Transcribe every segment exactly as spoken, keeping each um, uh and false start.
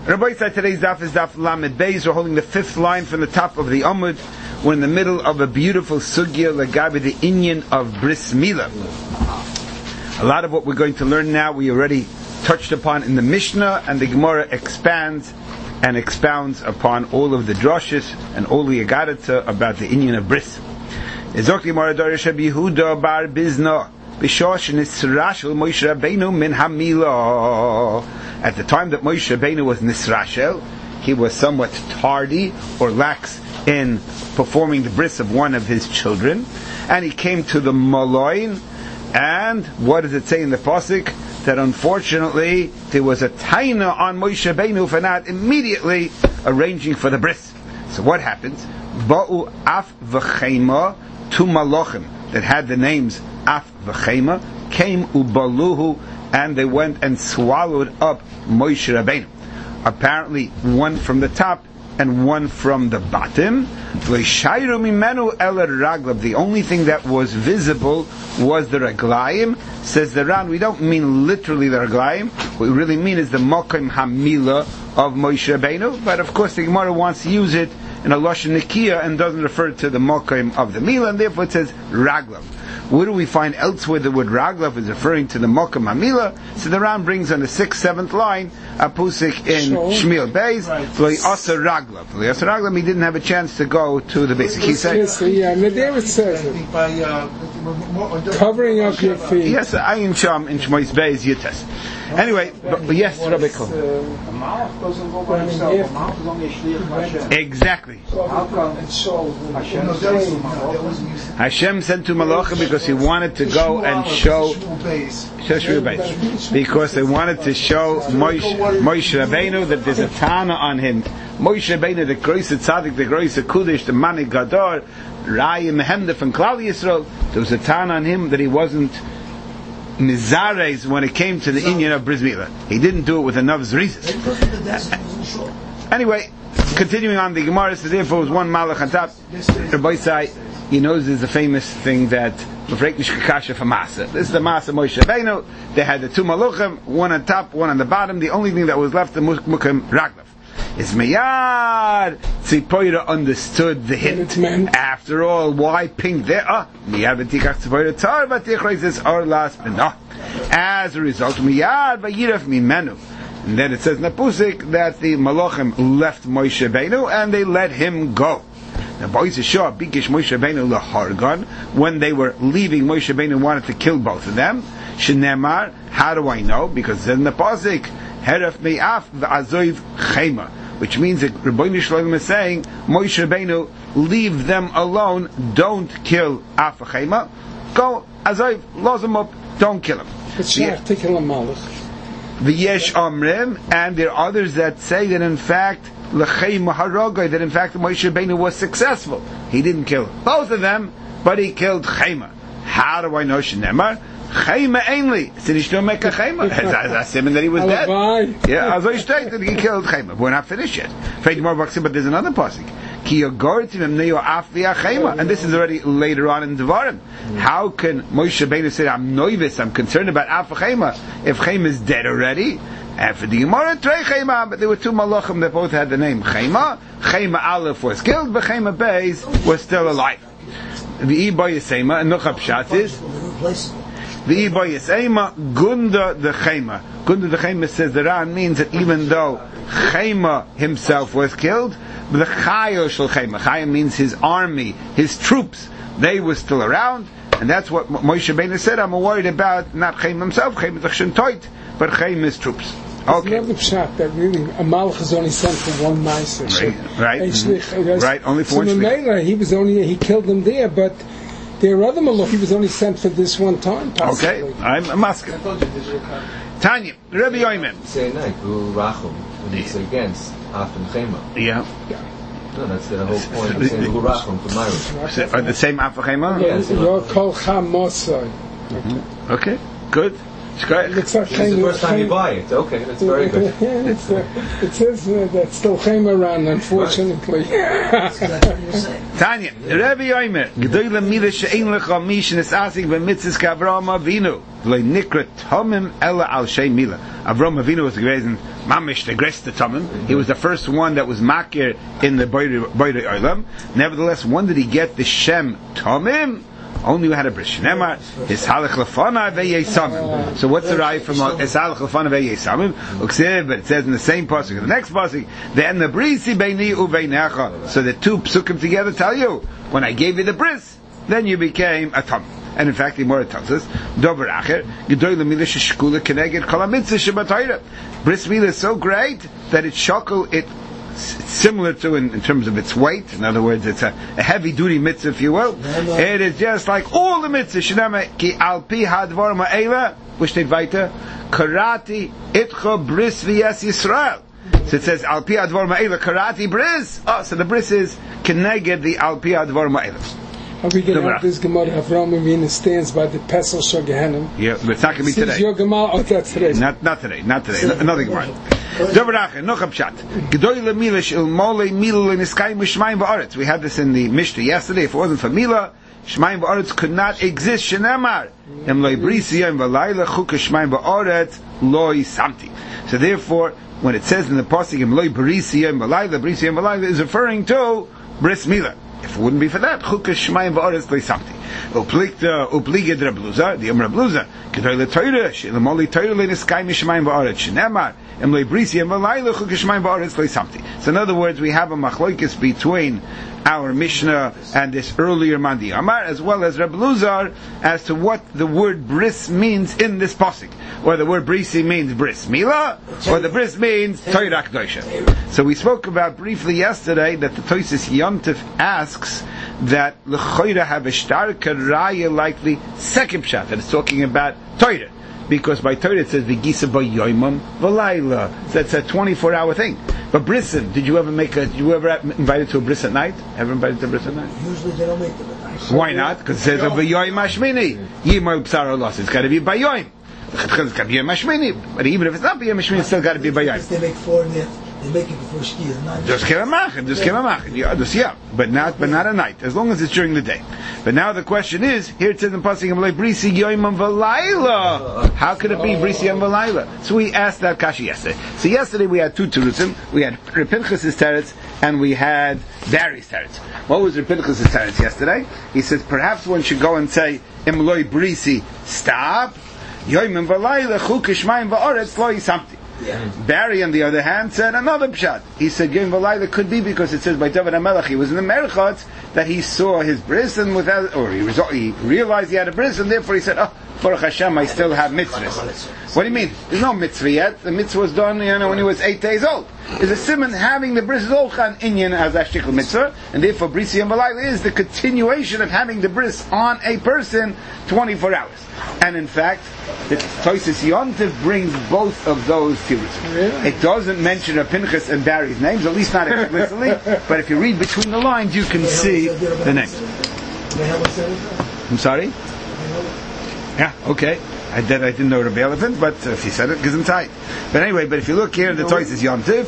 Rabbi said today's daf is daf Lamed Beis. We're holding the fifth line from the top of the Amud. We're in the middle of a beautiful sugya legabe the inyan of bris milah. A lot of what we're going to learn now we already touched upon in the Mishnah, and the Gemara expands and expounds upon all of the droshes and all the agarata about the inyan of bris. Ezok Gemara Darish Yehuda bar Bizna b'shosh nisrashel Moshe Rabbeinu min hamila. At the time that Moshe Rabbeinu was nisrashel, he was somewhat tardy or lax in performing the bris of one of his children, and he came to the maloin. And what does it say in the pasuk? That unfortunately there was a taina on Moshe Rabbeinu for not immediately arranging for the bris. So what happens? Ba'u af v'chema, two malachim that had the names af v'chema came ubaluhu, and they went and swallowed up Moshe Rabbeinu. Apparently one from the top and one from the bottom. The only thing that was visible was the raglayim. Says the Ran, we don't mean literally the raglayim. What we really mean is the mokim hamila of Moshe Rabbeinu. But of course the Gemara wants to use it in a lashon nikia and doesn't refer to the mokim of the milah, and therefore it says raglav. Where do we find elsewhere the word raglav is referring to the mokim hamila? So the Ran brings on the sixth, seventh line a pusik in Shmuel Beis, Lo Asa Raglav. Lo Asa Raglav, he didn't have a chance to go to the basic. He said, yeah, and there it says it. Covering up your feet. Yes, Ayin Sham in Shmuel Beis Yites. Anyway, but, but yes, Rabbi Kol. Exactly. Hashem sent to Malachim because he wanted to go and show because they wanted to show Moshe, Moshe Rabbeinu that there's a Tana on him. Moshe Rabbeinu, the Groise Tzaddik, the Groise Kudish, the Manik Gador, Raya Mehemda from Klal Yisrael. There was a Tana on him that he wasn't Mizares when it came to the inyan of bris milah. He didn't do it with enough zrizas. Anyway, continuing on, the Gemara says therefore was one malach on top. Rabbi Sai, he knows there's a famous thing that this is the Masa Moshe Rabbeinu. They had the two maluchim, one on top, one on the bottom. The only thing that was left, the mukim raglav. Is Miyad Tzipoira understood the hint. After all, why pink there? Ah, Miyad V'tikach Tzipoira Tzar V'tichrei says Or Las B'nah. As a result, Miyad V'yiraf Mimenu. And then it says in the Pusik that the Malachim left Moshe Rabbeinu and they let him go. The boys are sure Bikish Moshe Rabbeinu LaHargan, when they were leaving, Moshe Rabbeinu wanted to kill both of them. Shenemar, how do I know? Because in the Pusik, Heref Me'af V'azoiv Chema, which means that Rabbeinu Shalom is saying, Moshe Rabbeinu, leave them alone, don't kill Af Chema, go Azoiv, lose them up, don't kill him. It's not to kill a malach. The Yesh Amrim, and there are others that say that in fact L'chei Maharagai, that in fact Moshe Rabbeinu was successful. He didn't kill both of them, but he killed Chema. How do I know Shenemar? Chema ainly. Sinishto make a Chema. That's him that he was dead. Yeah, as I state that he killed Chema. We're not finished yet. But there's another pasuk. And this is already later on in Devarim. How can Moshe Rabbeinu say, I'm novice, I'm concerned about Af Chema, if Chema is dead already? And for the Gemara, Trei Chema, but there were two malachim that both had the name Chema. Chema Aleph was killed, but Chema Beis was still alive. The Iba Yisema, and Nuchab Pshat is, the Iba Yisema, Gunda the Chema. Gunda the Chema says the Ran means that even though Chema himself was killed, but the Chayo Shel Chema, Chayo means his army, his troops, they were still around, and that's what Moshe Rabbeinu said, I'm worried about not Chema himself, Chema Tachshentoit, but Chema's troops. Okay. There's another pshat that really a malach is only sent for one ma'aser. Right, right, mm-hmm. Right. Only for one. So Mela, he was only he killed them there, but there are other malach he was only sent for this one time. Possibly. Okay, I'm a masker. Tanya, Rabbi Yoimim. Say no, Guru Rachum when it's against after Chema. Yeah. Yeah. No, that's the whole point. Of saying Guru Rachum for Myron. Are the same after Chema? Yes. Your kol chamosai. Okay, good. It's correct. Looks like This is the Chema- first time you Chema- buy it. Okay, that's very good. Yeah, it's, uh, it says uh, that's still Chema around, unfortunately. Tanya, Rabbi Yomer, G'doyle Mila she'ein lecha mishin is asking b'mitzvahs k'Avraham Avinu, v'lei nikra Tomim ela al shei Mila. Avraham Avinu was the reason, mamish the gresta Tomim. He was the first one that was makir in the Boire Olam. Nevertheless, when did he get the Shem Tomim? Only we had a bris. Nemar is halach lefana ve'yesamim. So what's the right from is halach lefana ve'yesamim? Uksiv, but it says in the same pasuk, the next pasuk, then the brisi beini uveinecha. So the two psukim together tell you, when I gave you the bris, then you became a tom. And in fact, the Gemara tells us, Dover Acher, Gedoy Lemila Sheshkula Keneged Kol HaMitzvah Shebatayra. Bris Milah is so great that it shakel it. It's similar to in, in terms of its weight. In other words, it's a, a heavy-duty mitzvah, if you will. It is just like all the mitzvahs. Shnema ki alpi hadvar ma'ela, which they weiter, karati itcha bris v'yes Yisrael. So it says alpi hadvar ma'ela karati bris. Oh, so the bris is keneged the alpi hadvar ma'ela. Are we going to have this Gemara Avraham Avinu stands by the Pesach Shel Gehenim? Yeah, but it's not going to be today. This is your Gemara. Oh, that's today. Not, not today. Not today. Another Gemara. Dobrache, noch a pshat. Gedoy le milish il mole milu le niskayim v'shmayim v'aretz. We had this in the Mishnah yesterday. If it wasn't for Milah, Shmayim v'aretz could not exist. Shenemar em loy brisi yom v'layla chukah shmayim v'aretz loy samti. So therefore, when it says in the pasuk em loy brisi yom v'layla, brisi yom v'layla is referring to bris Milah. If it wouldn't be for that, chukah shmayim v'aretz loy samti. Uplikta upliged Rabluza, the Yom Rabluza. Gedoy le Torah, she'le moli Torah le niskayim v'shmayim v'aretz. Shenemar. So in other words, we have a machlokes between our Mishnah and this earlier Mandi Amar, as well as Reb Luzar, as to what the word bris means in this pasuk. Or the word brisi means bris Mila, or the bris means Torah Kedosha. So we spoke about briefly yesterday that the Tosis Yontif asks that l'choira have a starker raya like the second pshat, that it's talking about Torah. Because by Torah it says v'gisa b'yoymam v'layla. So that's a twenty-four hour thing. But brisin, did you ever make a? Did you ever invited to a bris at night? Ever invited to a bris at night? Usually they don't make them at night. Why not? Because it says v'yoym hashmini yimol b'sar los. It's got to be b'yoym. It's got to be b'yoym hashmini. But even if it's not b'yoym hashmini, it's still got to be b'yoym. They make four in there. They make it before Shkia. Just kevamachin, just kevamachin. Yeah, just yeah, but not, but not at night. As long as it's during the day. But now the question is, here it says in pasuk like brisi yoymam v'layla. How could it be brisi yoymam v'layla? So we asked that kashi yesterday. So yesterday we had two terutzim. We had Reb Pinchas's teretz and we had Barry's teretz. What was Reb Pinchas's teretz yesterday? He says perhaps one should go and say imloi brisi stop yoymam v'layla chukish mayim v'aretz lo yisamti. Yeah. Barry, on the other hand, said another pshat. He said Yom V'layla could be because it says by David HaMelech he was in the Merchot that he saw his bris and without, or he, result, he realized he had a bris and therefore he said, oh, Baruch Hashem, I still have mitzvahs. What do you mean? There's no mitzvah yet. The mitzvah was done, you know, when he was eight days old. Is a simon having the bris olchan inyan as ashtikl mitzvah, and therefore brisi Yom V'layla is the continuation of having the bris on a person twenty-four hours. And in fact, the Tosis Yontif brings both of those tirutzim. Really? It doesn't mention a Pinchas and Barry's names, at least not explicitly, but if you read between the lines, you can see the names. I'm sorry? Yeah, okay. I, did, I didn't know Rabbi Elephant, but if he said it, gives him tight. But anyway, but if you look here in the Tosis Yontif,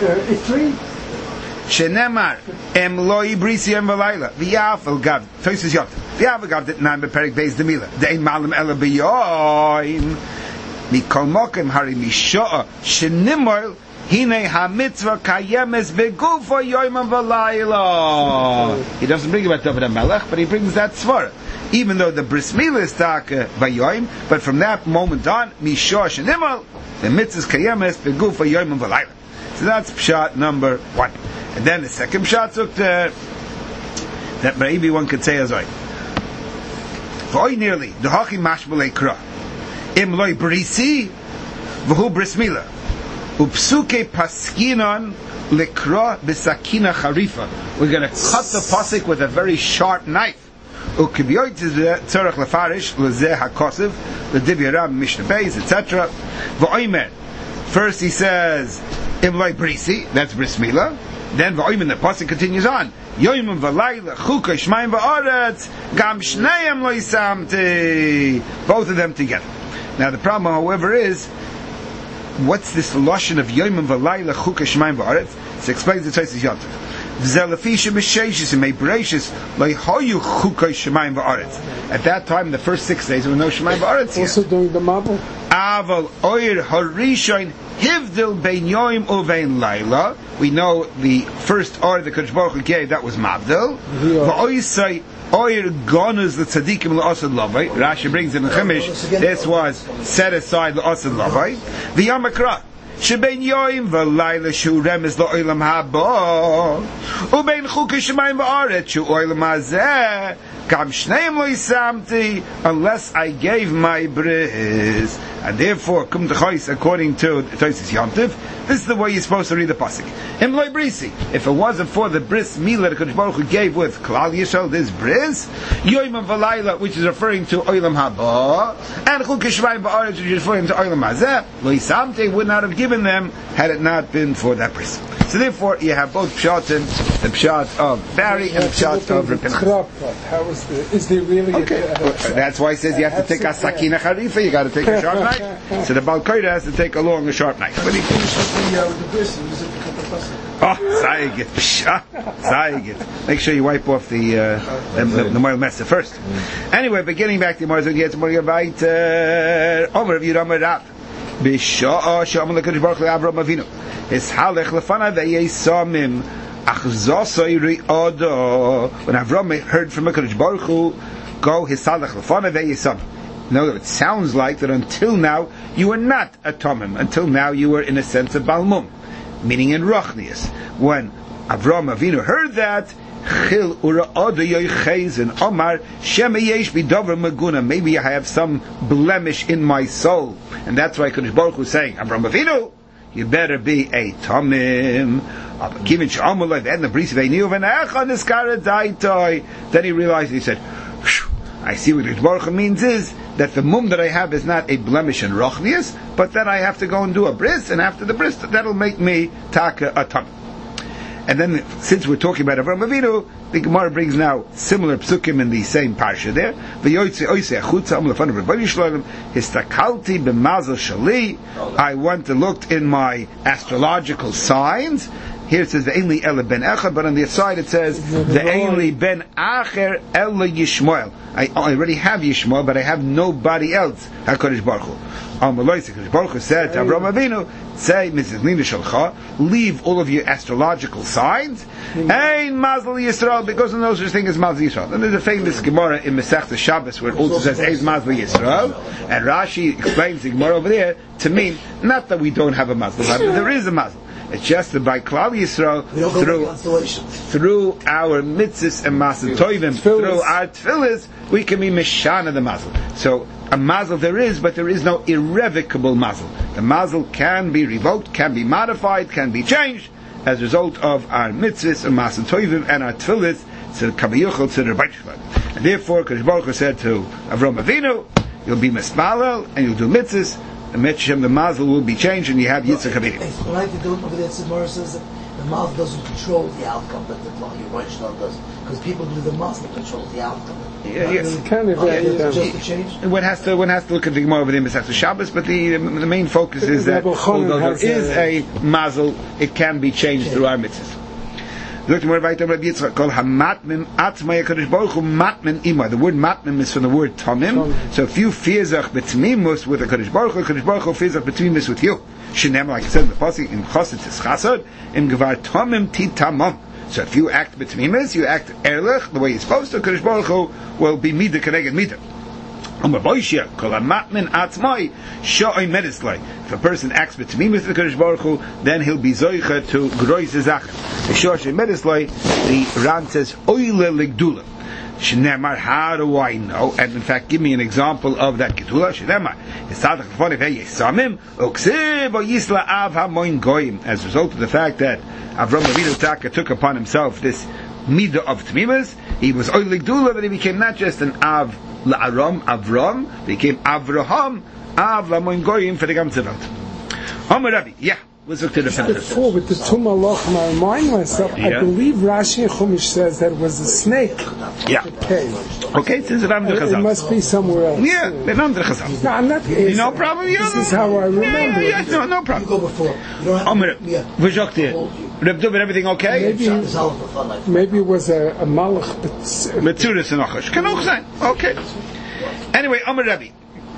Shenemar em loy brisi Yom V'layla v'yafel gav Tosis Yontif v'yafel gav that nan beperik beis demila dein malam ela b'yoim mikol mokem hari mishoa shenimol hine ha-mitzvah kayemes begufo yoim v'layla. He doesn't bring about David HaMelech, but he brings that svara. Even though the bris milah is taka v'yoim, but from that moment on, mishoa shenimol, the mitzvah kayemes begufo yoim v'layla. So that's pshat number one. And then the second pshat took the, that maybe one could say as I. V'oy nearly, the haki mashbulei kra. Im loy brisi, v'hu bris milah. Upsuke paskinon lekra b'sakina charifa. We're going to cut the pasuk with a very sharp knife. Ukibyoy tzorach lefarish, lezeh hakosiv, l'divya ram mishnah beis, et cetera. V'oymer. First he says, Im loy brisi, that's bris milah. Then v'oyim, the pasuk continues on. Yoyim v'layla chuka shmayim v'aretz gam shneim lo yisamti. Both of them together. Now the problem, however, is what's this lashon of Yomim v'Layla Chuka Shemaim v'Aretz? It explains the Tosfos Yontif. At that time, the first six days, there were no Shemaim v'Aretz yet. Also doing the Mabul. Aval oir harishon hivdil bein yoim uvein laila. We know the first order the Kodesh Baruch Hu gave, that was Mabdil. V'oisai oir gonus the tzaddikim la'asad lavai. Rashi brings in the Chumash, this was set aside la'asad lavai. V'yamakra shebein yoim v'laila shu remes la'olam haba ubein chukei shemayim v'aretz shu olam hazeh kam shneim lo yisamti unless I gave my bris. And therefore, kum t'chais, according to Tosfos Yontif, this is the way you're supposed to read the pasuk. Im loy brisi. If it wasn't for the bris milah the Kodesh Baruch Hu gave with Klal Yisrael, this bris, yoim v'layla, which is referring to olam haba, and chukei shemayim v'aretz, which is referring to olam hazeh, lo yisamti would not have given them had it not been for that bris. So therefore, you have both pshatim, the pshat of Barry and the pshat of Reb Pinchas. How is the? Is there really? Okay, a, a, a, that's why he says you have to take a sakina charifa. You got to take a sharp knife. So the Baal Koira has to take along a sharp knife. But he finished with the, uh, with the bris and use it to cut the pasuk. Oh, zayigit, zayigit. Make sure you wipe off the uh, the, the, the moil mesa first. Anyway, but getting back to Marzon, get to Marzon weiter. Omer of Yirama Rav. B'sha'a she'amal l'kadosh baruch hu Avram Avinu. His halech lefanav ve'yesamim achzosay ri'odo. When Avram heard from HaKadosh Baruch Hu, go his halech lefanav ve'yesamim. No, it sounds like that until now you were not a Tomim. Until now you were in a sense of Balmum, meaning in Rochnius. When Avram Avinu heard that, Chil ura'odo yoichezen Omar Shema yesh bidover maguna. Maybe I have some blemish in my soul, and that's why Kodesh Baruch Hu is saying, Avram Avinu, you better be a Tomim. Then he realized, he said, I see what Kodesh Baruch Hu means is that the mum that I have is not a blemish in Rochnius, but that I have to go and do a bris, and after the bris, that'll make me taka a Tomim. And then, since we're talking about Avram Avinu, the Gemara brings now similar psukim in the same parsha there. I went and looked in my astrological signs. Here it says the Einli Ela Ben Echad, but on the side it says the Einli Ben Acher Ela Yishmael. I already have Yishmael, but I have nobody else. HaKadosh Baruch Hu. HaKadosh Baruch Hu said to Avram Avinu, say, Missus Nina Shalcha, leave all of your astrological signs. Ein Mazel Yisrael, because there's no such thing as Mazel Yisrael. And there's a famous Gemara in Masechta Shabbos where it also says Ein Mazel Yisrael, and Rashi explains the Gemara over there to mean not that we don't have a Mazel, but there is a Mazel. It's just that by Klal Yisrael, through, through our mitzvahs and mazel tovim, through our tefillas, we can be mishana the mazel. So a mazel there is, but there is no irrevocable mazel. The mazel can be revoked, can be modified, can be changed as a result of our mitzvahs and mazel tovim and our tefillas to Kabayuchel to the Rebbeinu. And therefore, Kodesh Baruch Hu said to Avram Avinu, you'll be mismalel and you'll do mitzvahs. The Metchem, the mazel will be changed, and you have Yitzchak Avinu. What I do over there, Tzimara says that the mazel doesn't control the outcome that the Yisrael does, because people do the mazel control the outcome. Yeah, yes. Kind of, yeah, yeah, just a change. One has to one has to look at the Gemara over there in Masechta Shabbos, but the the main focus is that although there is a mazel, it can be changed through our mitzvahs. Look more weiter Rabbi Yitzchak called hamatmim atzmai HaKadosh Baruch Hu matmim ima. The word matmim is from the word tomim. So if you fierzach betmimus with HaKadosh Baruch Hu, HaKadosh Baruch Hu fierzach betmimus with you. Shenem, like I said in the pasuk, in chassid tis chasad, in gevar tomim titamam. So if you act betmimus, you act erlich the way you're supposed to, HaKadosh Baruch Hu will be midah keneged midah. If a person acts betmimus with the Kodesh Baruch Hu, then he'll be zoicha to grois zachen. The Ran says oile ligdula. Shnemar, how do I know? And in fact, give me an example of that gedula. Shnemar, as a result of the fact that Avram Avinu Taka took upon himself this midah of tmimus, he was oile ligdula, but he became not just an av la'aram Avram, became Avraham, Av la'moin goyim for the gamzevelt. Amar Rabbi, yeah, Let's look to the Pinchas. Before, with the two malachim, I remind myself, Yeah. I believe Rashi and Chumash says that it was a snake. Yeah. Okay. Okay, since it's under It, it Chazal. must be somewhere else. Yeah, it's under Chazal. No, I'm not asking. No problem. You This don't is know. how I remember Yeah, yeah, it. no, no You problem. go before. You don't have Amr, yeah. v'zoktir. Reb Duvin, everything okay? Maybe, Shot this out for fun, like- maybe it was a, a malach, but Metzuris and Achash. Can auch sein. Okay. Anyway, Amr Rebbe.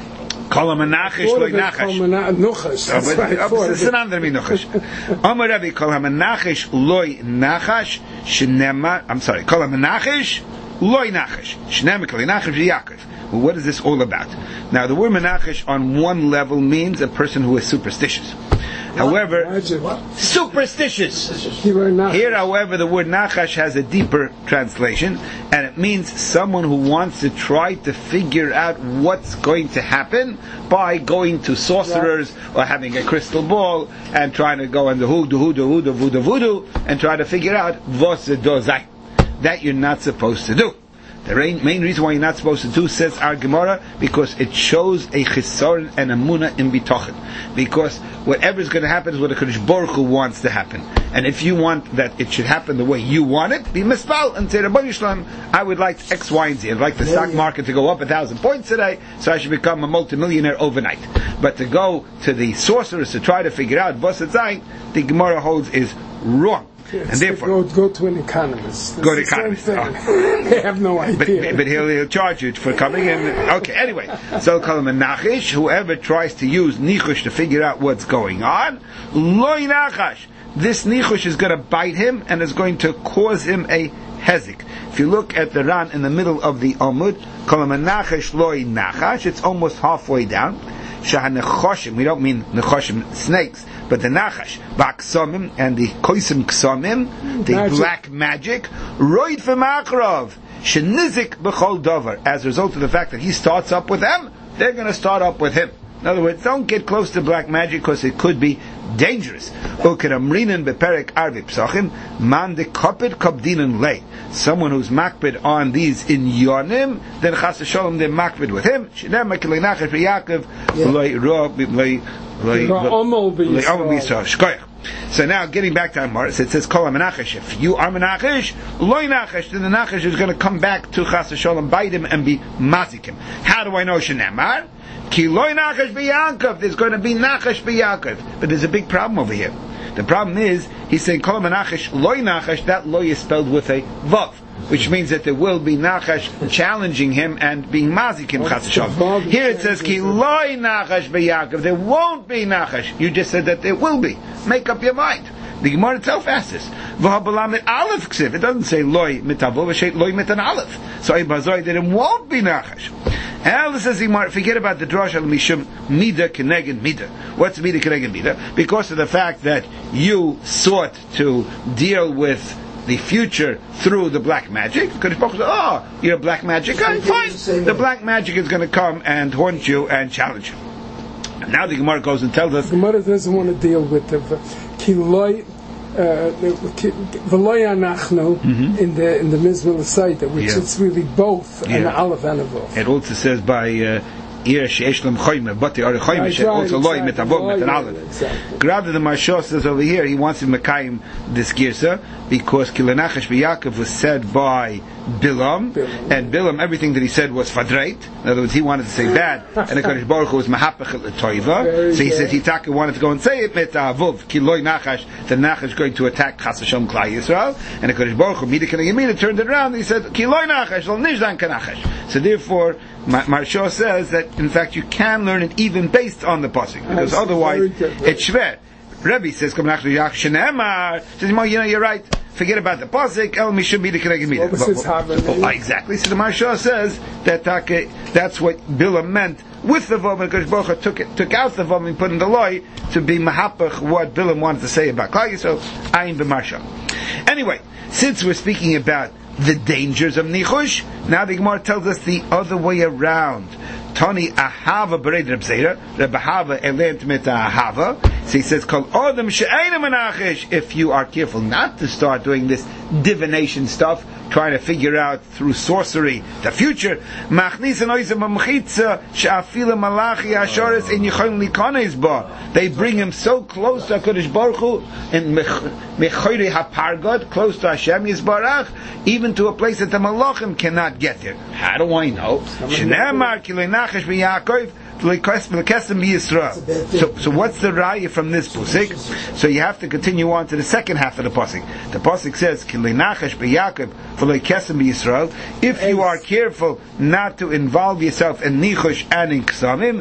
Kol ha-menachish thought lo of it from nachash. a nuchash. That's what I thought It's of an it. under minuchash. Amar Rebbe, kol ha-menachish loy nachash, shenema, I'm sorry, kol ha-menachish loy nachash, shenema kol ha-menachish v'yakov. Well, what is this all about? Now, the word menachish on one level means a person who is superstitious. However, Imagine. superstitious. He were not. Here, however, the word nachash has a deeper translation, and it means someone who wants to try to figure out what's going to happen by going to sorcerers or having a crystal ball and trying to go on the hoodoo, hoodoo, hoodoo, voodoo, voodoo, and try to figure out what's the dozai. That you're not supposed to do. The main reason why you're not supposed to do, says our Gemara, because it shows a chisaron and a munah in bitochen. Because whatever is going to happen is what the Kodesh Baruch Hu wants to happen. And if you want that it should happen the way you want it, be mispal and say, Rabbi Yishlam, I would like X, Y, and Z. I'd like the stock market to go up a thousand points today, so I should become a multimillionaire overnight. But to go to the sorcerers to try to figure out what's it saying, the Gemara holds is wrong. Yes, And therefore, go, go to an economist. Go to It's the same economist. thing. They have no But, idea. but he'll, he'll charge you for coming in. Okay, anyway. So call him a nachish. Whoever tries to use nichush to figure out what's going on, loy nachash. This nichush is going to bite him and is going to cause him a hezik. If you look at the Ran in the middle of the Amud, call him a nachish loy nachash. It's almost halfway down. Shahanechoshim. We don't mean nechoshim, snakes, but the nachash, ba'ksomim, and the koisim ksomim, the Magic. black magic, roid v'makrov, shenizik b'chol dover. As a result of the fact that he starts up with them, they're going to start up with him. In other words, don't get close to black magic because it could be dangerous. Ukeramrinan beperek arvi psachim, man de kopid kabdinan lay. Someone who's makbid on these in yonim, then chas v'sholom they're makbid with him. Shinem makilei nachash v'Yaakov, loy ro, loy, loy, Ra'omol b'Yisrael. So now, getting back to Amar, it says, Kol ha-menachish. If you are menachish, loy nachash, then the nachash is going to come back to chas v'sholom, bite him, and be mazik him. How do I know shenemar? Ki loy nachash b'Yaakov. There's going to be nachash b'Yaakov. But there's a big problem over here. The problem is, he's saying, Kol ha-menachish, loy nachash, that loy is spelled with a vav, which means that there will be nachash challenging him and being mazik him chas v'sholom. Here it says, Ki loy nachash b'Yaakov. There won't be nachash. You just said that there will be. Make up your mind. The Gemara itself asks this. V'habalam aleph ksiv. It doesn't say loy mitavo, v'sheit loy mitan aleph. So Ibazoi that it won't be nachash. And this says the Gemara, forget about the drash al mishum mida keneged mida. What's mida keneged mida? Because of the fact that you sought to deal with the future through the black magic. Kodesh Baruch Hu said, oh, you're a black magic guy? Fine. The black magic is going to come and haunt you and challenge you. And now the Gemara goes and tells us, The Gemara doesn't want to deal with the kiloi, v'loy anachnu in the in the Mizmor L'Saita, which Yeah. it's really both an Yeah. aleph and a vav. it also says by uh, Ir she'esh lem choyme, but the Ari choyme, Right, she'et also loy exactly. mitavot mit an Loy, aleph. exactly. Rather than Marsha says over here, he wants to Mekayim this girsa because Kilenachash b'Yaakov was said by Bilam, Bilam. and Bilam, everything that he said was fadreit. In other words, he wanted to say bad, and the Kodesh Baruch Hu was mahapach l'toiva. Very So he good. says Hitaka wanted to go and say it mit avov kiloi nachash. The nachash is going to attack Chas Hashem Klai Yisrael, and the Kodesh Baruch Hu Mida Keneged turned it around. And he said kiloi nachash lo nishdan kanachash. So therefore, Marsha says that in fact you can learn it even based on the pasuk, because That's otherwise very good. it's shver. Rebbe says, "Come nachnu yach shenemar." Says, "Mo, you know, you're right. Forget about the pasuk. El mishum Mida Keneged Mida." What was his Havana? Oh, exactly. So the Marsha says that uh, that's what Bilam meant with the Vom, and Kodesh Baruch Hu took it, took out the Vom and put in the loy to be mahapach what Bilam wanted to say about Klai Yisrael. Ayin b'Marsha. Anyway, since we're speaking about the dangers of nichush, now the Gemara tells us the other way around. Tani ahava bered Reb Zera, Reb Ahava elent mit ahava. So he says, "Kol adam she'eina menachish." If you are careful not to start doing this divination stuff, trying to figure out through sorcery the future. They bring him so close to HaKadosh Baruch Hu in Mechayri HaPargad, close to Hashem Yisbarach, even to a place that the Malachim cannot get there. How do I know? Shneimar ki leinachesh b'Yaakov so, so what's the raya from this pasuk? So you have to continue on to the second half of the pasuk. The pasuk says, if you are careful not to involve yourself in nichush and in ksamim,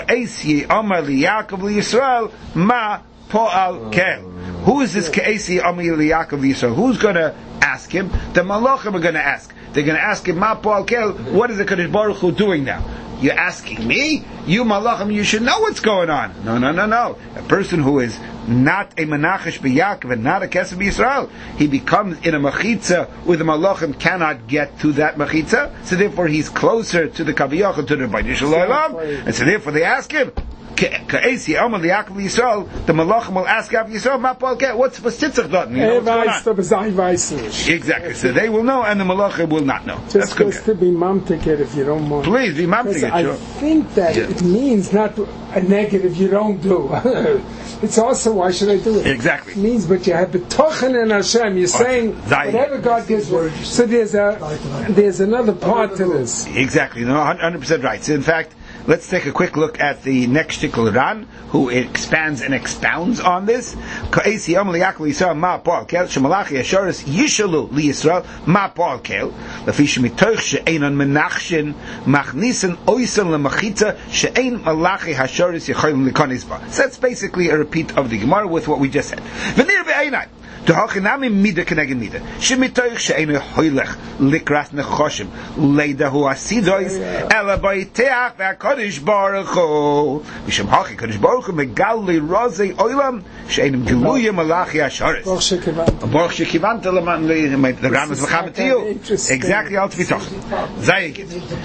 ma po'al kel. Who is this Ka'esi Ami Yaakov Yisrael? Who's going to ask him? The Malachim are going to ask. They're going to ask him, Ma po'al kel, what is the Kadosh Baruch Hu doing now? You're asking me? You Malachim, you should know what's going on. No, no, no, no. A person who is not a Menachesh B'Yaakov and not a Kesef Yisrael, he becomes in a Machitza where the Malachim cannot get to that Machitza, so therefore he's closer to the Kaviyach, to the Bnei Shalom, and so therefore they ask him, the Malachim will ask Yaakov Yisrael, what's for Tzitzach done? You know exactly. So they will know, and the Malachim will not know. Just That's good. To be mamtiket if you don't mind. Please be mamtiket. I sure. think that yeah. it means not a negative you don't do. It's also why should I do it? Exactly. It means, but you have the tochen in Hashem. You're saying whatever God gives. So there's a there's another part to this. Exactly. No, one hundred percent right. So in fact, let's take a quick look at the next shtikl Ran, who expands and expounds on this. Ka'esi Yom Li'Yaakov Yisrael Ma Pa'al Kel Shemalachi Asharis Yishalu Li'Yisrael Ma Pa'al Kel Lefi Shemitoch She'einon Menachshin Machnisen Oisan Lemachitza She'ein Malachi Asharis Yecholim Likonis Ba. So that's basically a repeat of the Gemara with what we just said. V'nir be'einai to hachinami mida keneged mida shemitoich she'enu hoylech likras nechoshim leidahu asidois ela b'yiteach v'HaKadosh Baruch Hu v'shem hachi Kadosh Baruch Hu megal li'rozei oilam she'enim giluyim malachi asharis Baruch shekivanta leman the Ram is v'chamet to you exactly all to be talking Zayik.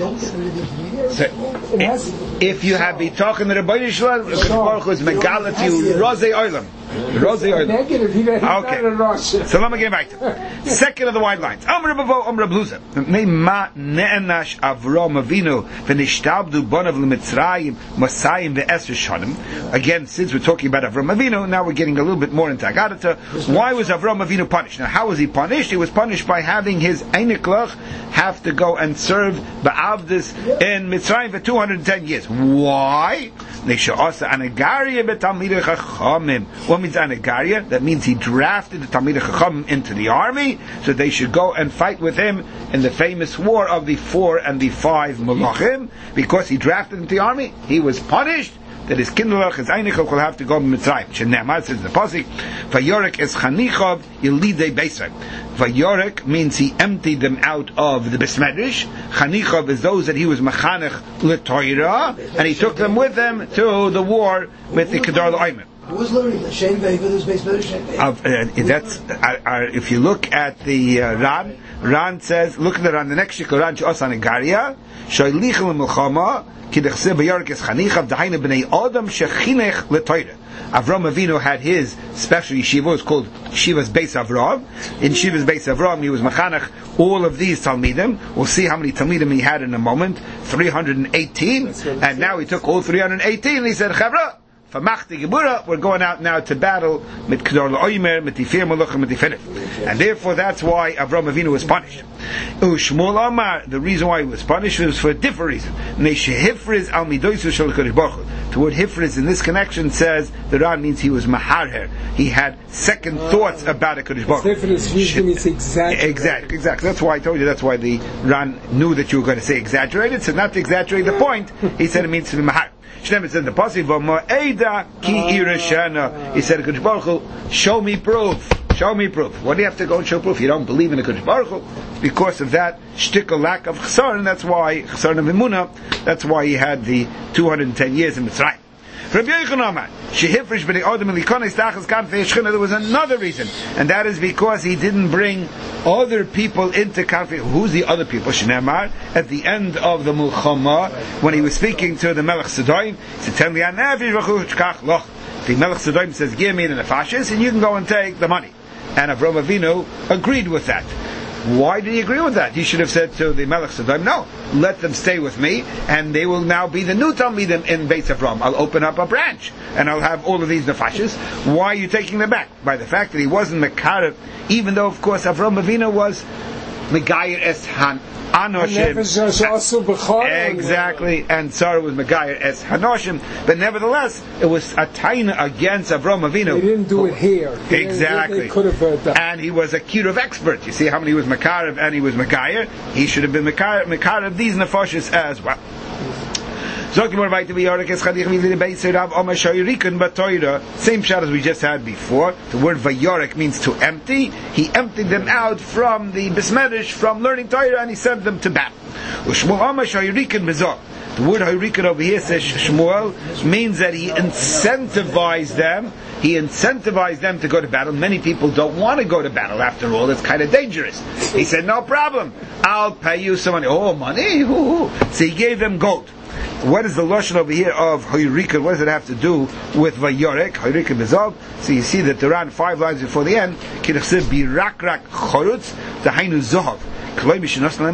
If you have been talking to the Bnei Shalom, Kadosh Baruch Hu is megal to you rozei oilam rozei oilam okay. So let me get back to it. Second of the wide lines. Amr Bavo, Amr Bluza. Ma ne'enash Avram Avinu v'nishtabdu bonav l'mitzrayim masayim ve'esr shanim. Again, since we're talking about Avram Avinu, now we're getting a little bit more into Agadata. Why was Avram Avinu punished? Now, how was he punished? He was punished by having his Einiklach have to go and serve Ba'avdis in Mitzrayim for two hundred ten years. Why? Ne'sha'asa anegaria be'talmidei chachamim. What means anegaria? That means he drafted the Talmidei Chacham into the army, so they should go and fight with him in the famous war of the four and the five Malachim. Because he drafted into the army, he was punished that his kindlach, his einichov, will have to go to Mitzrayim. Shene'amar says the pasuk, Vayorek es chanichov yilidei beisraim. Vayorek means he emptied them out of the Besmedrish. Chanichov is those that he was machanech l'toira, and he took them with him to the war with the Kedar l'Oimer. Who was learning the Shem Veiva? There's base better Shem Veiva. That's uh, uh, if you look at the uh, Ran, Ran says, look at the Ran, the next shikol Ran she'osan Igaria, shoylich l'milchama ki dechseh b'yorek es chanichav d'haina b'nei Adam shechinech l'toira. Avram Avinu had his special yeshiva, it was called Shiva's Beis Avram. In Shiva's Beis Avram, he was machanech all of these Talmidim. We'll see how many Talmidim he had in a moment, three hundred eighteen, and now he took all three hundred eighteen, and he said, Chavra, Famachti Gebura, we're going out now to battle mit Kedar l'Oimer, mit Tifir Malachim, mit Tifinif. And therefore that's why Avram Avinu was punished. Ushmol Amar, the reason why he was punished was for a different reason. Neshehifriz al midoisu shel Kadosh Baruch Hu. The word Hifriz in this connection says, the Ran means he was maharher. He had second thoughts about a Kadosh Baruch Hu. Difference means exactly. Exactly, exactly. That's why I told you, that's why the Ran knew that you were going to say exaggerated, so not to exaggerate the point, he said it means to be mahar. Shneim said the pasuk v'mo'eda ki irashana. He said, Kadosh Baruch Hu, show me proof. Show me proof. What do you have to go and show proof? You don't believe in the Kadosh Baruch Hu. Because of that shtickle lack of chesar, and that's why chesar of Emunah. That's why he had the two hundred ten years in Mitzrayim. Rabbi Yochanan, shehifrish b'nei Adam elikonis tachas kanfei shchina. There was another reason, and that is because he didn't bring other people into kanfei. Who's the other people? Shneimar at the end of the Mulchama, when he was speaking to the Melech Sodom, he said, "Tell me anavish v'chuchkach loch." The Melech Sodom says, "Give me the nefashis, and you can go and take the money." And Avram Avinu agreed with that. Why did he agree with that? He should have said to the Melech Sodom, no, let them stay with me, and they will now be the new Talmidim in Beis Avram. I'll open up a branch, and I'll have all of these nefashis. Why are you taking them back? By the fact that he wasn't Mekarev, even though, of course, Avram Avinu was Megayer Es Han. Anoshim. Exactly, and Sarah was Megayer as Hanoshim, but nevertheless, it was a taina against Avram Avinu. They didn't do it here. They, exactly. They, they could have heard that. And he was a Kiruv expert. You see how many he was Mekarev and he was Megayer? He should have been Mekarev, Mekarev these Nefashis as well. Same shot as we just had before. The word vayorik means to empty. He emptied them out from the Bismedish, from learning Torah, and he sent them to battle. The word hayrikin over here says Shmuel means that he incentivized them. He incentivized them to go to battle. Many people don't want to go to battle. After all, it's kind of dangerous. He said, no problem. I'll pay you some money. Oh, money? Hoo-hoo. So he gave them gold. What is the lashon over here of Hayrika? What does it have to do with Vayorek? Hayrika Bezov. So you see that Duran, five lines before the end, Kidachsev Birakrak Chorutz, the Hainu Zohav. So the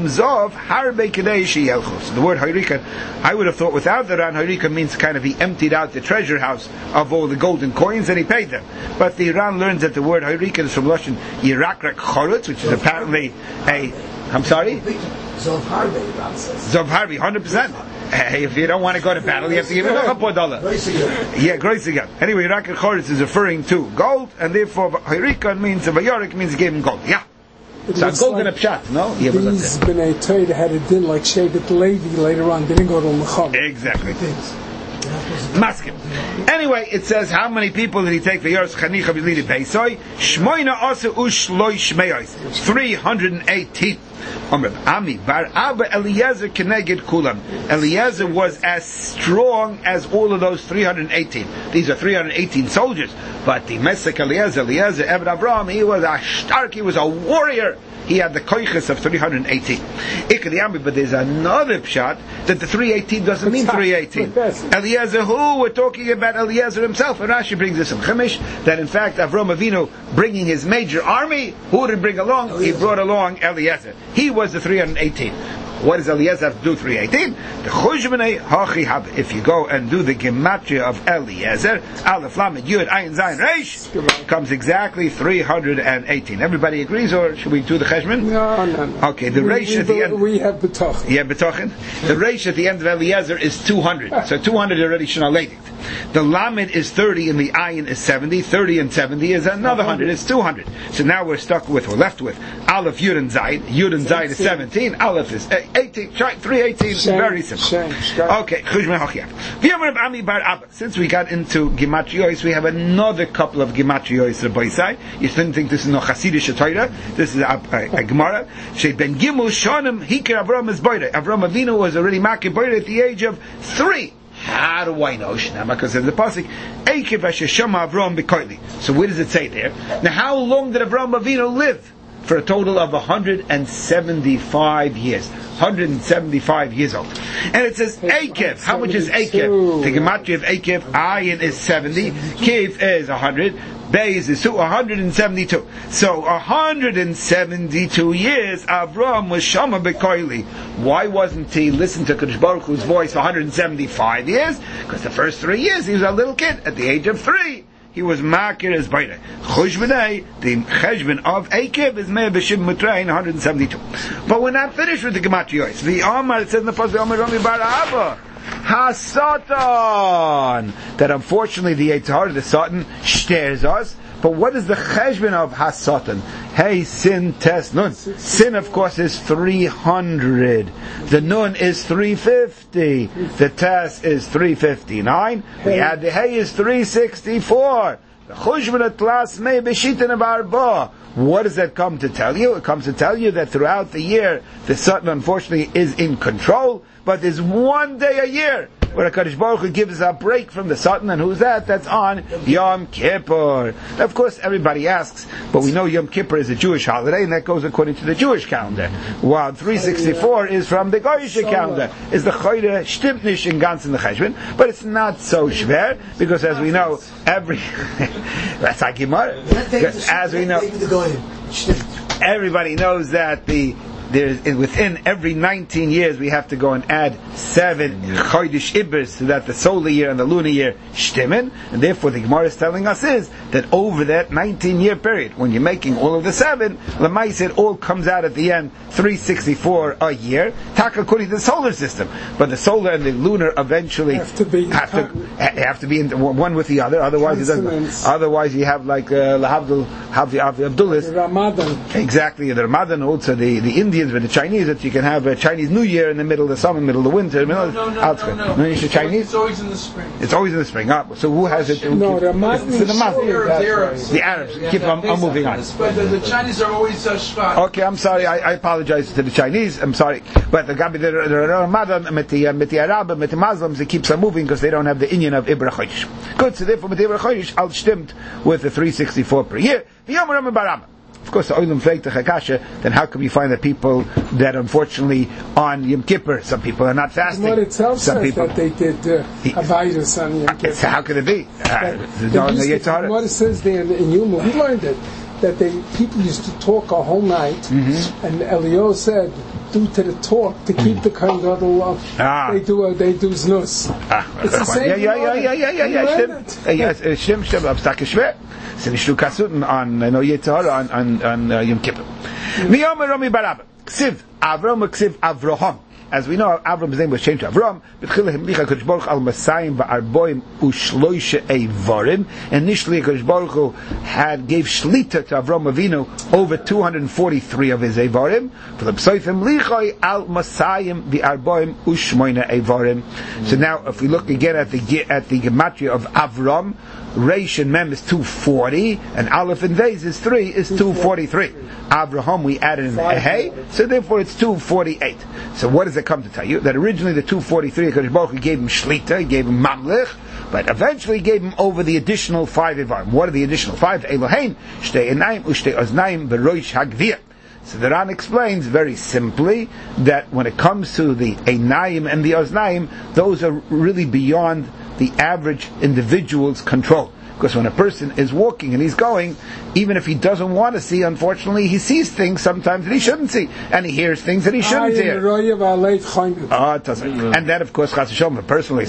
word Hayrika, I would have thought without the Ran, Hayrika means kind of he emptied out the treasure house of all the golden coins and he paid them. But the Iran learns that the word Hayrika is from Lashon Yirakrak Chorutz, which is apparently a, I'm sorry? Zov Harbi, Ran says. Zov Harbi, one hundred percent. Hey, if you don't want to go to battle, you have to give him a couple dollar. Yeah, Groisigan. Anyway, Yirakrak Chorutz is referring to gold, and therefore Hayrika means, Vayorik means he gave him gold. Yeah. It So gold like in a pshat, no? Yeah, but these B'nai Torah had a din like Shevet Levi later on. They didn't go to Mecham. Exactly. Maskim. Anyway, it says how many people did he take for Yoros Chanicha B'lidi Beisoi? Shmoina Osu Ushloi Shmeyos. three hundred eighteen. Omer Ami Bar Abba Eliezer Keneged Kulam. Eliezer was as strong as all of those three hundred eighteen. These are three hundred eighteen soldiers. But the Mesek Eliezer, Eliezer Ebed Avram, he was a stark, he was a warrior. He had the koiches of three hundred eighteen. But there's another pshat that the three eighteen doesn't mean three eighteen. Eliezer, who? We're talking about Eliezer himself. And Rashi brings this in Chumash, that in fact Avram Avinu bringing his major army, who did he bring along? He brought along Eliezer. He was the three hundred eighteen. What does Eliezer have to do three eighteen? The Chujbnei Hachi Hab. If you go and do the gematria of Eliezer, Aleph Lamed Yud Ayin Zayin Reish, comes exactly three hundred eighteen. Everybody agrees, or should we do the cheshbon? No, no, no. Okay, the Reish at the end. We have B'tochin. Yeah, B'tochin. The Reish at the end of Eliezer is two hundred. So two hundred already shenaledik. The Lamed is thirty and the Ayin is seventy. thirty and seventy is another one hundred. It's two hundred. So now we're stuck with, we're left with Aleph Yud and Zayin. Yud and Zayin is seventeen. Aleph is eighteen. three eighteen. Very simple. Okay. Since we got into Gematriyos, we have another couple of Gematriyos Rabbeisai. You didn't think this is no Hasidic Torah. This is a, a, a Gemara. She ben Gimel Shonim Hikir Avram is Boire. Avram Avinu was already Makir Boire at the age of three. How do I know? Because in the pasuk, Eikiv Hasheshama Avram B'Koili. So where does it say there? Now, how long did Avram Avinu live? For a total of one hundred seventy-five years. one hundred seventy-five years old. And it says Akev. How much is Akev? The gematria of Akev, Ayin is seventy, Kev is one hundred, Beis is one hundred seventy-two. So one hundred seventy-two years Avram was Shama B'Koili. Why wasn't he listening to Kadosh Baruch Hu's voice for one hundred seventy-five years? Because the first three years he was a little kid at the age of three. He was makir as baita. Chushbnei, the cheshbon of Akev is mei b'shib mutrain one hundred seventy-two. But we're not finished with the gematria. The Amar, it says in the first, the Amar Rami Bar Abba, Hasatan, that unfortunately the Eitzahar, the Satan, stares us. But what is the cheshbon of Hasatan? Hey, sin test nun. Sin, of course, is three hundred. The nun is three fifty. The test is three fifty-nine. We add the hey is three sixty-four. The cheshbon atlas mei b'shitin of arba. What does that come to tell you? It comes to tell you that throughout the year, the Satan unfortunately is in control, but there's one day a year where HaKadosh Baruch Hu gives us a break from the Satan, and who's that? That's on Yom Kippur. Now, of course, everybody asks, but we know Yom Kippur is a Jewish holiday, and that goes according to the Jewish calendar. While three sixty-four is from the Goyish calendar. Is the Choyre stimmt nicht in ganz in the Cheshbon, but it's not so schwer, because as we know, every... That's like Gemara. As we know... everybody knows that the there's within every nineteen years we have to go and add seven Chodesh Ibers so that the solar year and the lunar year shtimmen, and therefore the Gemara is telling us is that over that nineteen year period, when you're making all of the seven, Lamais it all comes out at the end three sixty-four a year, tak according to the solar system. But the solar and the lunar eventually have to be have to, have to be in one with the other. Otherwise, it doesn't. Otherwise, you have like Lahavdul Havdi Abdullah. Ramadan. Exactly, the Ramadan, also the the Indians with the Chinese, that you can have a Chinese New Year in the middle of the summer, middle of the winter. No, no, no, no, no. no. It's Chinese. It's always in the spring. It's always in the spring. Ah, so who has it? No, Ramadan. It's the Muslims. The Arabs. The Arabs. Keep on, I'm moving on. But the, the Chinese are always uh, Shvat. Okay, I'm sorry. I, I apologize to the Chinese. I'm sorry, but the Gabi, the Ramadan, with the with the Arab, with the Muslims, it keeps on moving because they don't have the Inyan of Ibra Chodesh. Good. So therefore, with Ibra Chodesh, al stimmt with the three sixty-four per year. The Yom Rambam Barama. Of course, the Olam Fleik Techakasha, then how come you find that people that unfortunately on Yom Kippur, some people are not fasting? What itself some says people, that they did uh, Abaydos on Yom Kippur. So how could it be? Uh, no, no, what it says there in, in Yuma, we learned it, that they people used to talk a whole night, mm-hmm. and Elio said, due to the talk, to keep the Kohen Gadol up, ah. they do a, they do znus. Ah. It's the same. Yeah, yeah, yeah, yeah, yeah, yeah, yeah. Yes, Shem, Shem, Abstak Shver. So Nishlu Kasuten on no Yetzirah on on on uh, Yom Kippur. Miyomer Rami Barab. Ksiv Avram Ksiv Avraham. As we know, Avram's name was changed to Avram. B'tchila himlicha Kodesh Baruch al Masayim va'arboim u'shloisha eivarim. Initially, Kodesh Baruch Hu had gave shlita to Avram Avinu over two hundred forty-three of his eivarim. For the Psoifim lichai al Masayim va'arboim u'shmoina eivarim. So now, if we look again at the at the gematria of Avram, Reish and Mem is two forty, and Aleph and Vez is three, is two forty-three. Avraham we added in a hey, so therefore it's two forty-eight. So what does it come to tell you? That originally the two forty-three, Kodesh Baruch Hu gave him Shlita, he gave him Mamlich, but eventually gave him over the additional five Ivarim. What are the additional five? Elohein, Shtei Enayim, Ushtei Oznaim, Beroish Hagvir. So the Ran explains very simply that when it comes to the Einayim and the Oznaim, those are really beyond the average individual's control. Because when a person is walking and he's going, even if he doesn't want to see, unfortunately, he sees things sometimes that he shouldn't see, and he hears things that he shouldn't hear. Oh, it doesn't. Mm-hmm. And then, of course, Chas V'Shalom, personally,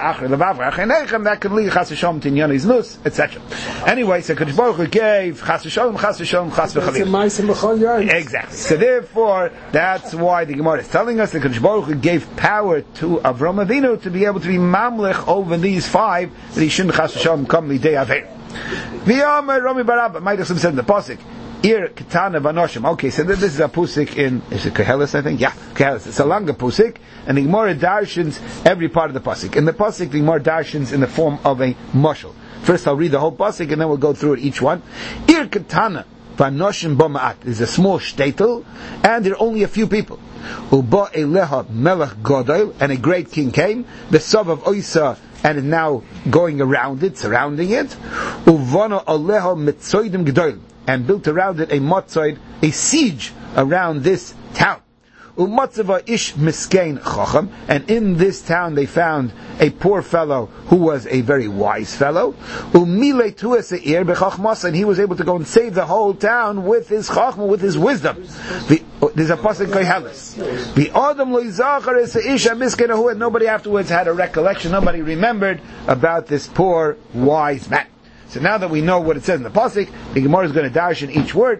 that could lead Chas V'Shalom to Nyani's Nus, et cetera. Anyway, so Kodesh Baruch Hu gave Chas V'Shalom, Chas V'Shalom, Chas V'Chalil. Exactly. So therefore, that's why the Gemara is telling us that Kodesh Baruch Hu gave power to Avram Avinu to be able to be mamlich over these five, that he shouldn't Chas V'Shalom come the day of it. V'yomer Rami Barabba might have said in the pasuk, Ir Ketana Vanoshim. Okay, so this is a pusik in, is it Koheles, I think? Yeah, Koheles. It's a longer pusik, and the Gemara darshans every part of the pasuk. In the pasuk, the Gemara darshans in the form of a mushal. First, I'll read the whole pasuk, and then we'll go through it each one. Ir Ketana Vanoshim Boma'at. There's a small shtetl, and there are only a few people. Uba Eleha Melech Godel, and a great king came. The Sov of Oisa, and is now going around it, surrounding it. Uvana Aleha Mitzoidim G'doil, and built around it a Matzoid, a siege around this town. Umatzava Ish Miskein Chacham, and in this town they found a poor fellow who was a very wise fellow. Umile Tuaseir Bechachmas, and he was able to go and save the whole town with his Chachma, with his wisdom. The, there's a pasuk Koheles. The Adam Lo Yizachar is a Isha Miskein who, and nobody afterwards had a recollection, nobody remembered about this poor wise man. So now that we know what it says in the pasuk, the Gemara is going to dash in each word.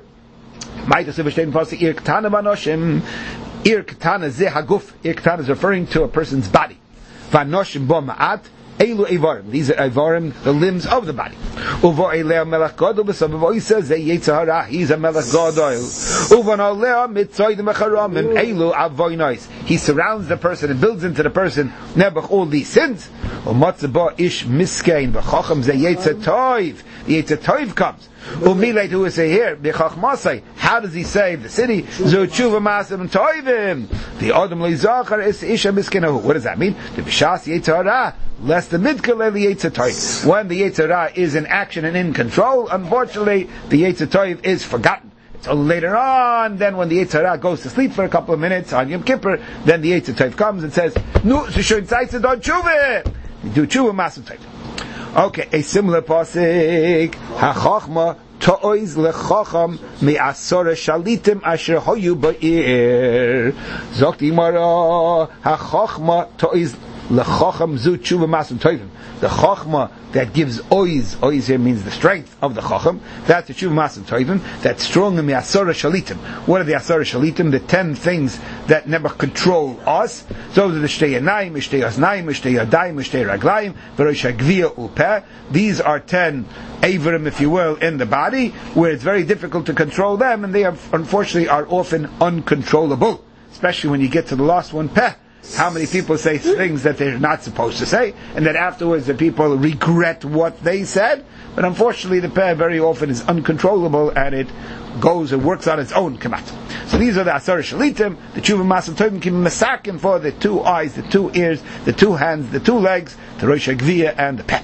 Ir Ketana Vanoshim. Ir Ketana Zeh Haguf. Ir Ketana is referring to a person's body. Vanoshim Bo Ma'at. Eilu Eivarim. These are Eivarim, the limbs of the body. Uvo Eilea Melech Godol b'Sabbav Oisa Zeh Yetzirah. He's a Melech Godol. Uvan Olea Mitzoidim Echaramim. Eilu Avoinois. He surrounds the person and builds into the person Nebuch all these sins. Umatzah Ish Miskein B'Chacham Zeh Yetzirah. The Yetzirah Toiv comes. Umileit who is here, B'Chachmasai. How does he save the city? Zotshuva Masim Toivim. The Adam Leizachar is Isha Miskinahu. What does that mean? The B'Shas Yetzirah. Less the Midkel the Yetzirah. When the Yetzirah is in action and in control, unfortunately, the Yetzirah is forgotten. It's only later on, then when the Yetzirah goes to sleep for a couple of minutes on Yom Kippur, then the Yetzirah comes and says, Nu, Zishon Tzaitza Don Tshuva. You do Tshuva Masim Toivim. Okay, a similar pasuk. HaChachma to'oiz lechacham me'asora shalitim asher hoyu ba'ir. Zogt Imara hachachma to'oiz lechacham zu tshuva masim tovim. The chachma that gives oiz, oiz here means the strength of the chacham, that's the tshuva masim tovim, that's strong in the asara shalitim. What are the asara shalitim? The ten things that never control us. Those are the shtei yanayim, shtei aznayim, shtei yadayim, shtei raglayim, v'rosh hagviya upeh. These are ten averim, if you will, in the body, where it's very difficult to control them, and they are, unfortunately are often uncontrollable. Especially when you get to the last one, peh. How many people say things that they're not supposed to say, and that afterwards the people regret what they said? But unfortunately, the peh very often is uncontrollable, and it goes and works on its own kamat. So these are the asar shalitim, the tshuva masim tovim kim masakim for the two eyes, the two ears, the two hands, the two legs, the rosh hagviya, and the peh.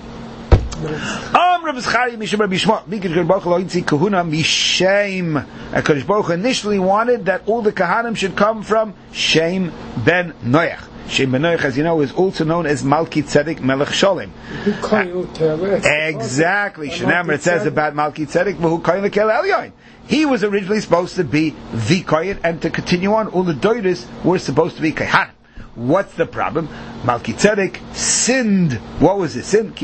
HaKadosh Baruch Hu initially wanted that all the Kahanim should come from Shem ben Noach. Shem ben Noach, as you know, is also known as Malki Tzedek Melech Sholem. Exactly. Shenamar, it says about Malki Tzedek, V'hu Koyin L'Kel Elyon. He was originally supposed to be the Koyin, and to continue on, all the Doiris were supposed to be Kahanim. What's the problem? Malki Tzedek sinned. What was his sin?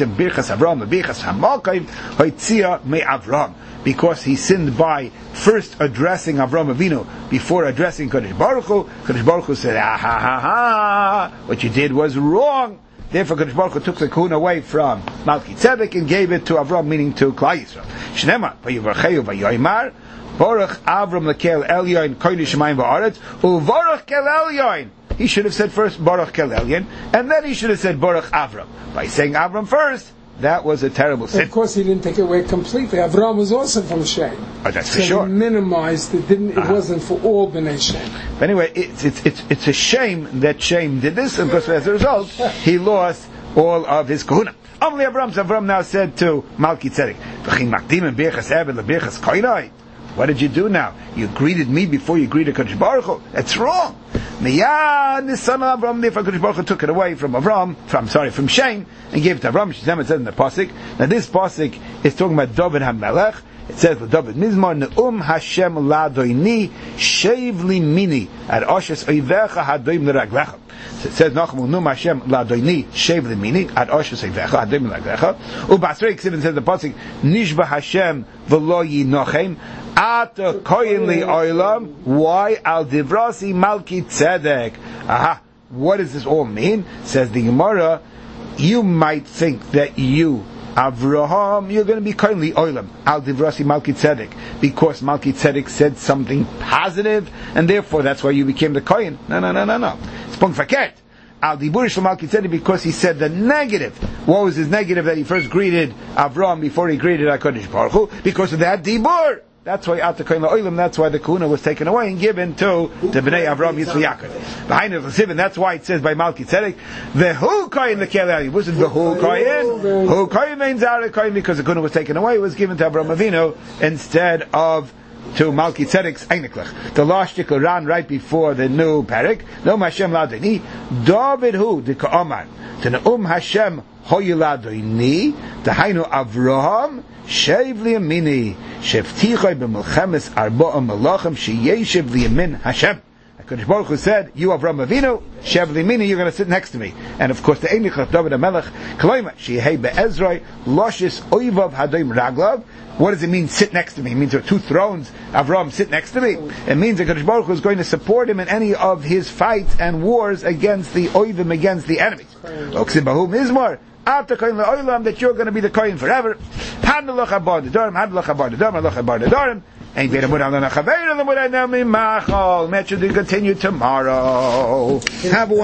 Because he sinned by first addressing Avram Avinu before addressing Kadosh Baruch Hu. Kadosh Baruch Hu said, ah ha ha ha, what you did was wrong. Therefore Kadosh Baruch Hu took the kahuna away from Malki Tzedek and gave it to Avram, meaning to Klal Yisrael. Shnema, vayivarcheu vayoymar, Baruch Avram lekel Elyon kodesh shemayim va'aretz, uvarach kel Elyon. He should have said first Baruch Kel Elyon, and then he should have said Baruch Avram. By saying Avram first, that was a terrible sin. Of course, he didn't take it away completely. Avram was also from Shem. Oh, that's so for sure. He minimized it. Didn't it? Uh-huh. Wasn't for all Bnei Shem. But anyway, it's it's it's it's a shame that Shem did this, and because as a result, he lost all of his kahuna. Only Avram. So Avram now said to Malki Tzedek, what did you do now? You greeted me before you greeted Kadosh Baruch Hu. That's wrong. Miyad, the son of Avram, therefore Kadosh Baruch Hu took it away from Avram, from sorry, from Shem, and gave it to Avram. Shizem, it says in the pasuk. Now this pasuk is talking about David HaMelech. It says with David Mizmor, Ne'um Hashem ladoini, shev li mini, ad oshes oivecha hadoim l'raglecha. So it says, Nachmu, Ne'um Hashem ladoini, shev li mini, ad oshes oivecha hadoim l'raglecha. Ubasrei Ksivin says the pasuk, Nishba Hashem v'lo yinochem, At koyin li oilam. Why? Al divrasi Malki Tzedek. Aha. What does this all mean? Says the Gemara, you might think that you, Avraham, you're going to be koyin li oilam. Al divrasi Malki Tzedek. Because Malki Tzedek said something positive, and therefore that's why you became the koyin. No, no, no, no, no. It's pung faket. Al dibur shel Malki Tzedek, because he said the negative. What was his negative? That he first greeted Avraham before he greeted HaKadosh Baruch Hu, because of that dibur. That's why at the koyin la'olam, that's why the kahuna was taken away and given to the Bnei Avram Yitzchak Yaakov. Behind the Chesivin, that's why it says by Malki Tzedek, Vehu koyin l'kel Elyon. What's it Vehu koyin? Vehu koyin means Zara koyin, because the kahuna was taken away, it was given to Avram Avinu instead of to Malki Tzedek's Einiklech. The last shtickle ran right before the new parak. No Hashem ladini. David hu the Ka'aman. To Ne'um Hashem hoyiladoini. The Hainu Avraham. Shev liyamini. Shevtichai b'melchemes arba'a melachem sheyeshev liyamin Hashem. HaKadosh Baruch Hu said, you Avram Avinu, Shev liyamini, you're going to sit next to me. And of course, the Einiklech David HaMelech, Kloima, sheyehei be'ezroi, loshis oivav hadoim raglav. What does it mean, sit next to me? It means there are two thrones, Avram, sit next to me. It means that HaKadosh Baruch Hu is going to support him in any of his fights and wars against the oivim, against the enemies. Oksibahu mizmor, after koyin la'olam, that you're going to be the koyin forever. Hadlach abar the darim, hadlach abar the darim, hadlach abar the darim. And better put on the chaveir, and the would I know me machal. Match will continue tomorrow. Have a